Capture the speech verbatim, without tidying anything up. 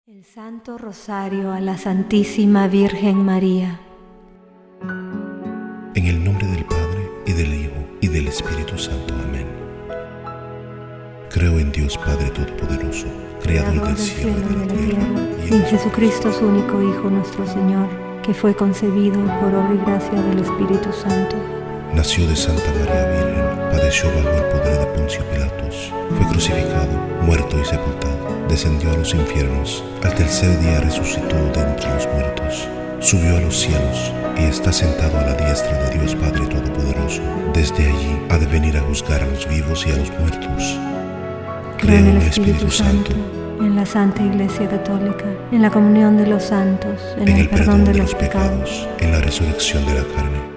El Santo Rosario a la Santísima Virgen María. En el nombre del Padre, y del Hijo, y del Espíritu Santo. Amén. Creo en Dios Padre Todopoderoso, Creador del cielo y de la tierra, y en Jesucristo, su único Hijo, nuestro Señor, que fue concebido por obra y gracia del Espíritu Santo. Nació de Santa María Virgen, padeció bajo el poder de Poncio Pilatos, fue crucificado, muerto y sepultado, descendió a los infiernos, al tercer día resucitó de entre los muertos, subió a los cielos y está sentado a la diestra de Dios Padre Todopoderoso. Desde allí ha de venir a juzgar a los vivos y a los muertos. Creo en el Espíritu Santo, en la Santa Iglesia Católica, en la comunión de los santos, en, en el perdón de los pecados, pecados, en la resurrección de la carne,